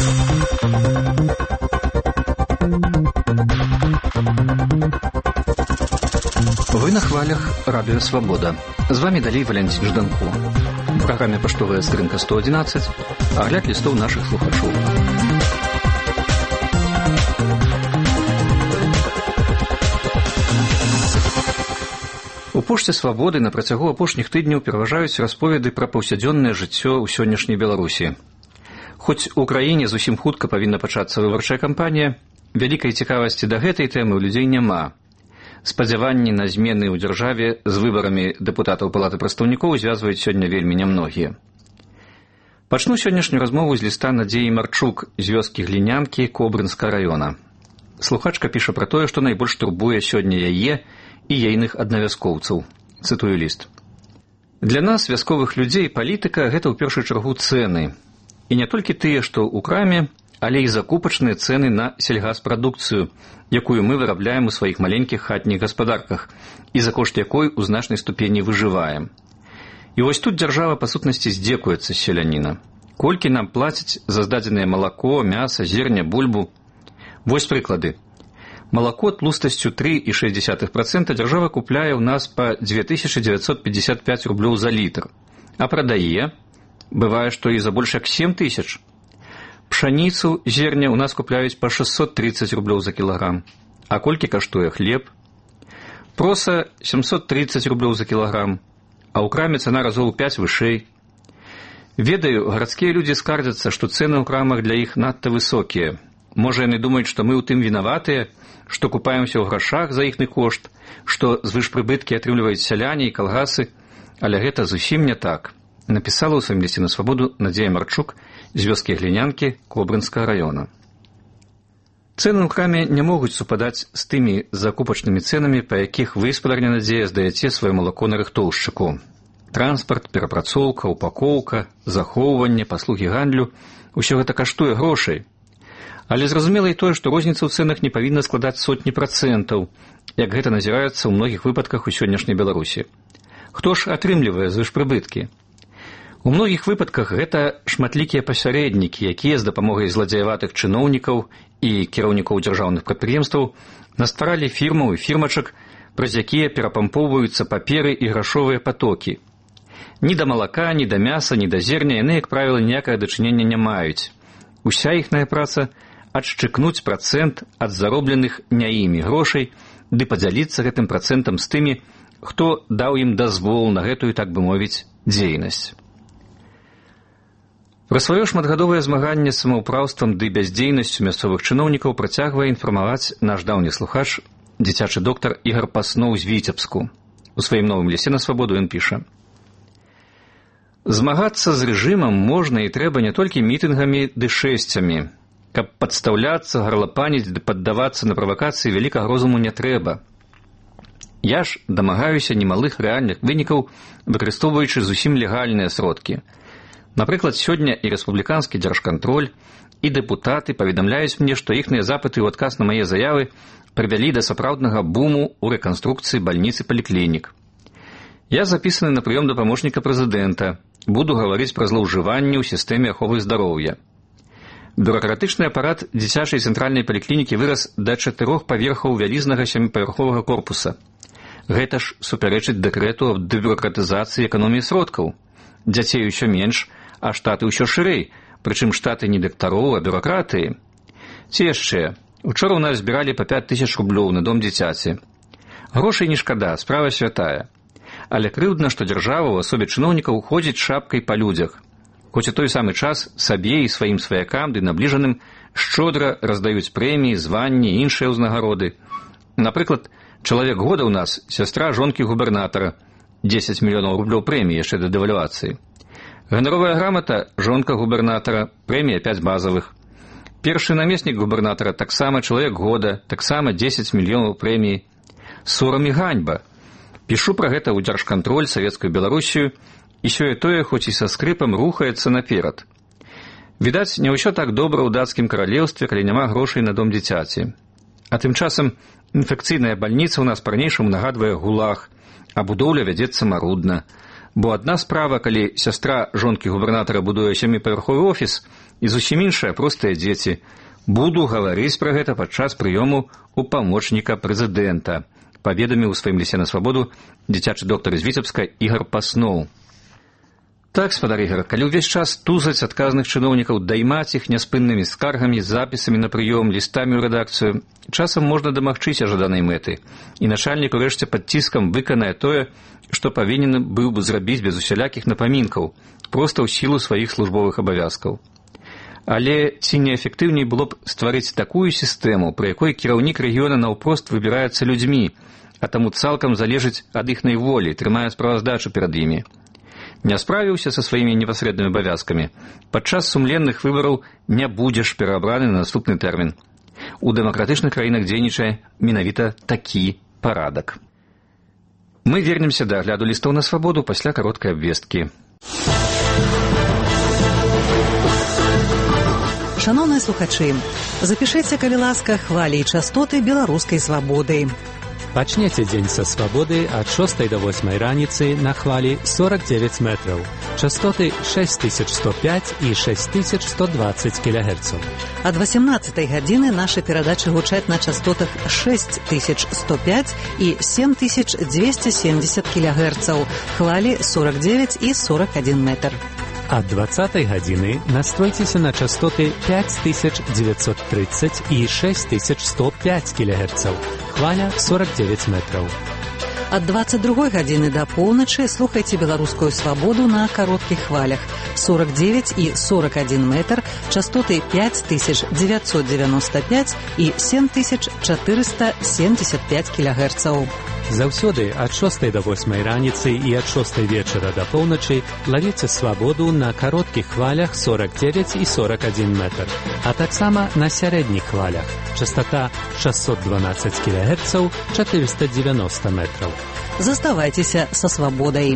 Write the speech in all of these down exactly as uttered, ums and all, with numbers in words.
Вы на хвалях Радио Свобода. З вами далей Валентин Жданко. В программе «Поштовая скринка сто одиннадцать» огляд листов наших слухачов. У пошце «Свабоды» на працягу апошніх тыдняў пераважаюць расповеды пра паўсядзённае жыццё ў сённяшняй Беларусі. Хоць у краіне зусім хутка павінна пачацца выбарчая кампанія, вялікай цікавасці да гэтай тэмы ў людзей няма. Спадзяванні на змены ў дзяржаве з выбарамі дэпутатаў Палаты прадстаўнікоў звязваюць сёння вельмі нямногія. Пачну сённяшнюю размову з ліста Надзеі Марчук з вёскі Глінянкі Кобрынскага раёна. Слухачка піша пра тое, што найбольш турбуе сёння яе і ейных аднавяскоўцаў. Цытую ліст. Для нас, вясковых людзей, палітыка – гэта ў першую чаргу цэны. І не толькі тыя, што ў краме, але і закупачныя цэны на сельгаспрадукцыю, якую мы вырабляем у сваіх маленькіх хатніх гаспадарках і за кошт якой у значнай ступені выжываем. І вось тут дзяржава па сутнасці здзекуецца з селяніна. Колькі нам плацяць за здадзенае малако, мяса, зерня, бульбу? Вось прыклады. Малако тлустасцю тры і шэсць дзесятых працэнта дзяржава купляе ў нас па дзве тысячы дзевяцьсот пятьдесят пять рублёў за літр, а прадае, бывае, што і за больш як сем тысяч. Пшаніцу, зерня ў нас купляюць па шестьсот тридцать рублёў за кілаграм. А колькі каштуе хлеб? Проса семьсот тридцать рублёў за кілаграм, а ў краме цана разоў у пяць вышэй. Ведаю, гарадскія людзі скардзяцца, што цэны ў крамах для іх надта высокія. Можа, яны думаюць, што мы ў тым вінаватыя, што купаемся ў грашах за іхны кошт, што звышпрыбыткі атрымліваюць сяляне і калгасы, але гэта зусім не так. Напісала ў сваім лісце на Свабоду Надзея Марчук з вёскі Глінянкі Кобрынскага раёна. Цэны ў краме не могуць супадаць з тымі закупачнымі цэнамі, па якіх вы, спадарня Надзея, здаеце сваё малако нарыхтоўшчыку. Транспарт, перапрацоўка, упакоўка, захоўванне, паслугі гандлю – усё гэта каштуе грошай. Але зразумела і тое, што розніца ў цэнах не павінна складаць сотні працэнтаў, як гэта назіраецца ў многіх выпадках у сённяшняй Беларусі. Хто ж атрымлівае звышпрыбыткі? У многіх выпадках гэта шматлікія пасярэднікі, якія з дапамогай зладзяяватых чыноўнікаў і кіраўнікоў дзяржаўных прадпрыемстваў настваралі фірмаў і фірмачак, праз якія перапампоўваюцца паперы і грашовыя патокі. Ні да малака, ні да мяса, ні да зерня яны, як правіла, ніякага дачынення не маюць. Уся іхная праца – адшчыкнуць працэнт ад заробленых не імі грошай ды падзяліцца гэтым працэнтам з тымі, хто даў ім дазвол на гэтую, так бы мовіць, дзейнасць. Пра сваё шматгадовае змаганне з самаўпраўствам ды бяздзейнасцю мясцовых чыноўнікаў працягвае інфармаваць наш даўні слухач, дзіцячы доктар Ігар Пасноў з Віцебску. У сваім новым лісце на Свабоду ён піша. Змагацца з рэжымам можна і трэба не толькі мітынгамі ды шэсцямі. Каб падстаўляцца, гарлапаніць ды паддавацца на правакацыі вялікага розуму не трэба. Я ж дамагаюся немалых рэальных вынікаў, выкарыстоўваючы зусім легальныя сродкі. Напрыклад, сёння і рэспубліканскі дзяржкантроль, і дэпутаты паведамляюць мне, што іхныя запыты ў адказ на мае заявы прывялі да сапраўднага буму ў рэканструкцыі бальніц і паліклінік. Я запісаны на прыём да памочніка прэзідэнта, буду гаварыць пра злоўжыванні ў сістэме аховы здароўя. Бюракратычны апарат дзіцячай цэнтральнай паліклінікі вырас да чатырох паверхаў вялізнага сяміпавярховага корпуса. Гэта ж супярэчыць дэкрэту аб дэбюракратызацыі эканоміі сродкаў. Дзяцей усё менш, а штаты ўсё шырэй, прычым штаты не дактароў, а бюракратыі. Ці яшчэ, учора ў нас збіралі па пяць тысяч рублёў на дом дзіцяці. Грошай не шкада, справа святая. Але крыўдна, што дзяржава ў асобе чыноўнікаў ходзіць шапкай па людзях. Хоць у той самы час сабе і сваім сваякам ды набліжаным шчодра раздаюць прэміі, званні і іншыя ўзнагароды. Напрыклад, чалавек года ў нас сястра жонкі губернатара, дзесяць мільёнаў рублёў прэміі яшчэ да дэвальвацыі. Ганаровая грамата жонка губернатара, прэмія пяць базавых. Першы намеснік губернатара таксама чалавек года, таксама дзесяць мільёнаў прэміі. Сорам і ганьба. Пішу пра гэта ў дзяржкантроль савецкую Беларусію, і сёе-тое, хоць і са скрыпам, рухаецца наперад. Відаць, не ўсё так добра ў дацкім каралеўстве, калі няма грошай на дом дзіцяці. А тым часам інфекцыйная бальніца ў нас па-ранейшаму нагадвае гулаг, а будоўля вядзецца марудна. Бо адна справа, калі сястра жонкі губернатара будуе сяміпавярховы офіс, і зусім іншая простыя дзеці. Буду гаварыць пра гэта падчас прыёму у памочніка прэзідэнта, паведаміў у сваім лісце на свабоду дзіцячы доктар з Віцебска Ігар Пасноў. Так, спадар Ігар, калі ўвесь час тузаць адказных чыноўнікаў, даймаць іх няспыннымі скаргамі, запісамі на прыём, лістамі ў рэдакцыю, часам можна дамагчыся жаданай мэты, і начальнік урэшце пад ціскам выканае тое, што павінен быў бы зрабіць без усялякіх напамінкаў, проста ў сілу сваіх службовых абавязкаў. Але ці неэфектыўней было б стварыць такую сістэму, пры якой кіраўнік рэгіёна наўпрост выбіраецца людзьмі, а таму цалкам залежыць ад іхнай волі, трымае справаздачу перад імі. Не справіўся са сваімі непасрэднымі абавязкамі. Падчас сумленных выбараў не будзеш пераабраны на наступны тэрмін. У дэмакратычных краінах дзейнічае менавіта такі парадак. Мы вернемся да агляду лістоў на свабоду пасля кароткай абвесткі. Шановныя слухачы, запішыце, калі ласка, хвалі і частоты беларускай свабоды. Пачнеце дзень са свабоды ад шостай да восьмай раніцы на хвалі сорок девять метраў. Частоты шесть тысяч сто пять і шесть тысяч сто двадцать кілогерцаў. Ад восемнадцатай гадзіны нашы перадачы гучаць на частотах шесть тысяч сто пять і семь тысяч двести семьдесят кілогерцаў, хвалі сорок девять і сорок один метр. Ад двадцатай гадзіны настройцеся на частоты пять тысяч девятьсот тридцать і шесть тысяч сто пять кілогерцаў, хваля сорок девять метраў. Ад двадцать другой гадзіны да поўначы слухайце беларускую свабоду на кароткіх хвалях сорок девять і сорок один метр, частоты пять тысяч девятьсот девяносто пять і семь тысяч четыреста семьдесят пять кілогерцаў. Заўсёды ад шостай да восьмай раніцы і ад шостай вечара да поўначы лавіце свабоду на кароткіх хвалях сорок девять і сорок один метр, а таксама на сярэдніх хвалях. Частота шестьсот двенадцать кілогерцаў, четыреста девяносто метраў. Заставайцеся са свабодай.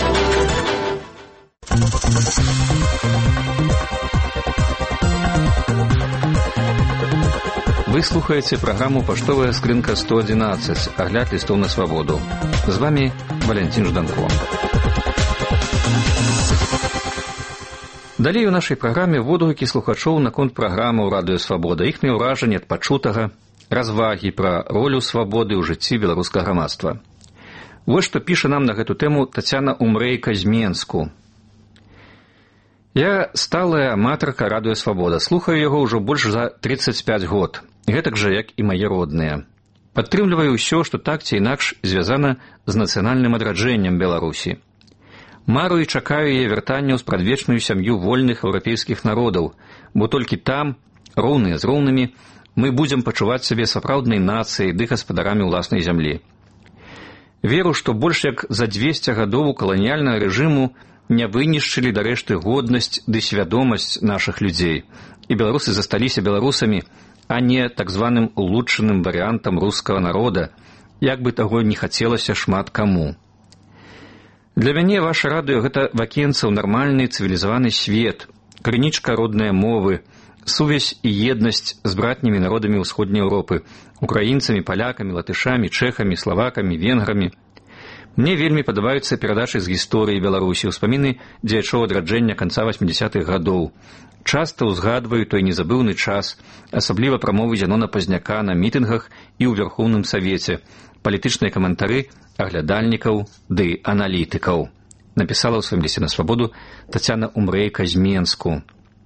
Вы слухаеце праграму «Паштовая скрынка сто одиннадцать», агляд лістоў на свабоду. З вами Валентин Жданко. Далей у нашай праграме водгукі слухачоў наконт праграмы ў радыё «Свабода», іхныя ўражанні ад пачутага, развагі пра ролю свабоды ў жыцці беларускага грамадства. Вось што піша нам на гэту тэму Тацяна Умрэйка з Менску. Я сталая аматарка радыё «Свабода», слухаю яго ўжо больш за тридцать пять год. Гэтак жа, як і мае родныя. Падтрымліваю ўсё, што так ці інакш звязана з нацыянальным адраджэннем Беларусі. Мару і чакаю яе вяртання ў спрадвечную сям'ю вольных еўрапейскіх народаў, бо толькі там, роўныя з роўнымі, мы будзем пачуваць сябе сапраўднай нацыяй ды гаспадарамі ўласнай зямлі. Веру, што больш як за двесце гадоў у каланіяльнага рэжыму не вынішчылі да рэшты годнасць ды свядомасць нашых людзей, і беларусы засталіся беларусамі, а не так званым улучшаным варыянтам рускага народа, як бы таго не хацелася шмат каму. Для мяне ваша радыё — гэта вакенца ў нармальны цывілізаваны свет, крынічка роднай мовы, сувязь і еднасць з братнімі народамі ўсходняй Еўропы, украінцамі, палякамі, латышамі, чэхамі, славакамі, венграмі. Мне вельмі падабаюцца перадачы з гісторыі Беларусі, успаміны дзеячоў адраджэння канца восьмідзясятых гадоў. Часта ўзгадваю той незабыўны час, асабліва прамовы Зянона Пазняка на мітынгах і ў Вярхоўным Савеце, палітычныя каментары аглядальнікаў ды аналітыкаў. Напісала ў сваім лісце на свабоду Тацяна Умрэйка з Менску.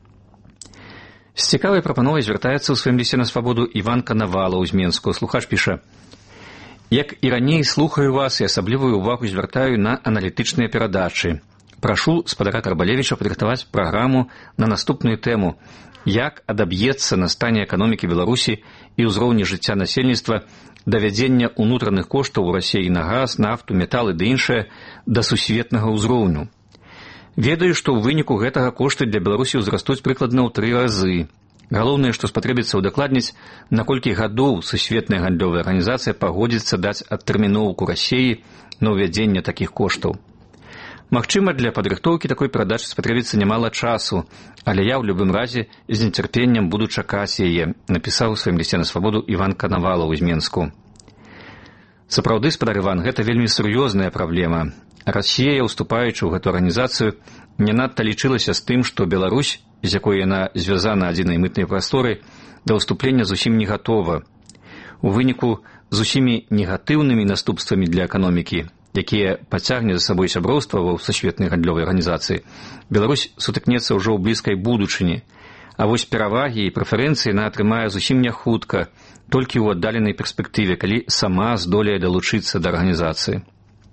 З цікавай прапановай звяртаецца ў сваім лісце на свабоду Іван Канавалаў з Менску. Слухач піша: «Як і раней слухаю вас і асаблівую ўвагу звяртаю на аналітычныя перадачы. Прашу спадара Карбалевіча падрыхтаваць праграму на наступную тэму: як адаб'ецца на стане эканомікі Беларусі і ўзроўні жыцця насельніцтва давядзення ўнутраных коштаў у Расіі на газ, нафту, металы ды іншае да сусветнага ўзроўню. Ведаю, што ў выніку гэтага кошты для Беларусі ўзрастуць прыкладна ў тры разы. Галоўнае, што спатрэбіцца ўдакладніць, на колькі гадоў сусветная гандлёвая арганізацыя пагодзіцца даць адтэрміноўку Расіі на ўвядзенне такіх коштаў. Магчыма, для падрыхтоўкі такой перадачы спатрэбіцца нямала часу, але я ў любым разе з нецярпеннем буду чакаць яе», напісаў у сваім лісце на свабоду Іван Канавалаў з Менску. Сапраўды, спадар Іван, гэта вельмі сур'ёзная праблема. Расія, уступаючы ў гэту арганізацыю, не надта лічылася з тым, што Беларусь, з якой яна звязана адзінай мытнай прасторай, да ўступлення зусім не гатова. У выніку з усімі негатыўнымі наступствамі для эканомікі, якія пацягне за сабой сяброўства ва Сусветнай гандлёвай арганізацыі, Беларусь сутыкнецца ўжо ў блізкай будучыні, а вось перавагі і прэферэнцыі яна атрымае зусім не хутка, толькі ў аддаленай перспектыве, калі сама здолее далучыцца да арганізацыі.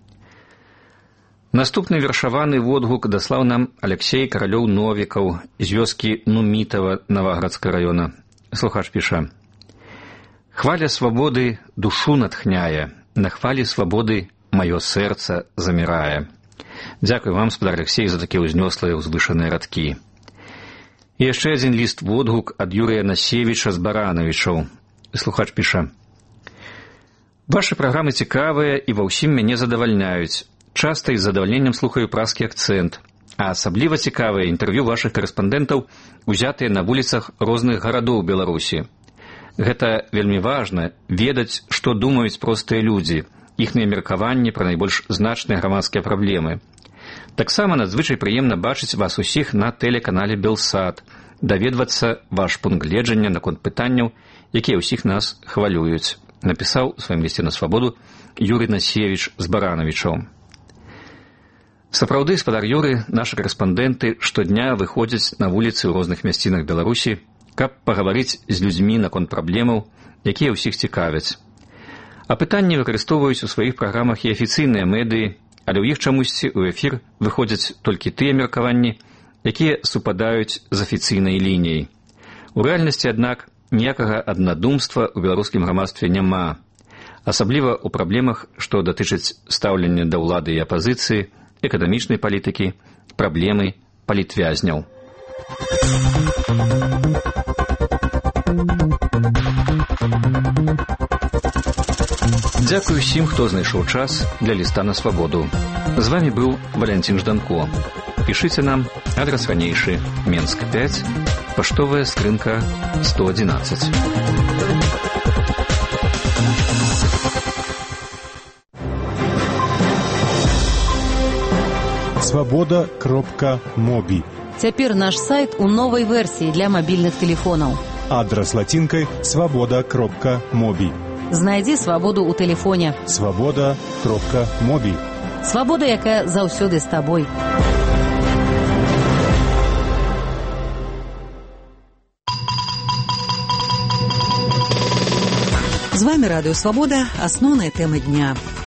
Наступны вершаваны водгук даслаў нам Алексей Каралёў-Новікаў з вёскі Нумітава Наваградскага раёна. Слухач піша: «Хваля свабоды душу натхняе, на хвалі свабоды маё сэрца замірае». Дзякуй вам, спадар Алексей, за такія ўзнёслыя ўзвышаныя радкі. І яшчэ адзін ліст-водгук ад Юрыя Насевіча з Баранавічаў. Слухач піша: «Вашы праграмы цікавыя і ва ўсім мяне задавальняюць. Часта і з задавальненнем слухаю праскі акцэнт, а асабліва цікавыя інтэрв'ю вашых карэспандэнтаў, узятыя на вуліцах розных гарадоў Беларусі. Гэта вельмі важна, ведаць, што думаюць простыя людзі, іхныя меркаванні пра найбольш значныя грамадскія праблемы. Таксама надзвычай прыемна бачыць вас усіх на тэлеканале Белсат, даведвацца ваш пункт гледжання наконт пытанняў, якія ўсіх нас хвалююць», напісаў у сваім лісце на свабоду Юрый Насевіч з Баранавічаў. Сапраўды, спадар Юры, нашы карэспандэнты штодня выходзяць на вуліцы ў розных мясцінах Беларусі, каб пагаварыць з людзьмі наконт праблемаў, якія ўсіх цікавяць. А пытанні выкарыстоўваюць у сваіх праграмах і афіцыйныя медыі, але ў іх чамусьці ў эфір выходзяць толькі тыя меркаванні, якія супадаюць з афіцыйнай лініяй. У рэальнасці, аднак, ніякага аднадумства ў беларускім грамадстве няма, асабліва ў праблемах, што датычаць стаўлення да ўлады і апазіцыі, эканамічнай палітыкі, праблемы палітвязняў. Дзякуй усім, хто знайшоў час для ліста на свабоду. З вамі быў Валянцін Жданко. Пішыце нам, адрас ранейшы, Менск пяць, паштовая скрынка сто адзінаццаць. свобода кропка моби. Цяпер наш сайт у новай версіі для мабільных тэлефонаў. Адрас лацінкай свобода кропка моби. Знайдзі свабоду ў тэлефоне. свобода кропка моби. Свабода, якая заўсёды з табой. З вами Радыё Свабода. Асноўныя тэмы дня.